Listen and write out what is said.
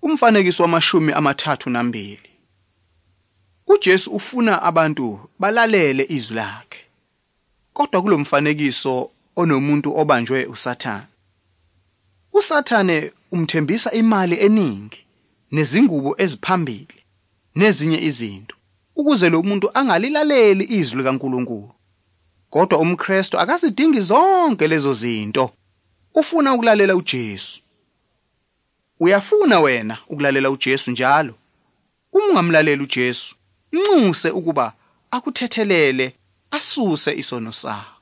Umfanekiso wamashumi amathathu nambili. uJesu ufuna abantu balalele izwi lakhe. Kodwa kulomfanekiso onomuntu obanjwe uSathane. uSathane umthembisa imali eningi, nezingubo eziphambili, nezinye izinto, ukuze lo muntu angalilaleli izwi likaNkulunkulu. Kodwa umKristu akazidingi zonke lezo zinto. Ufuna ukulalela uJesu. Uyafuna wena ukulalela uJesu njalo? Uma ungamlaleli uJesu, nxuse ukuba akuthethelele asuse isono sakho.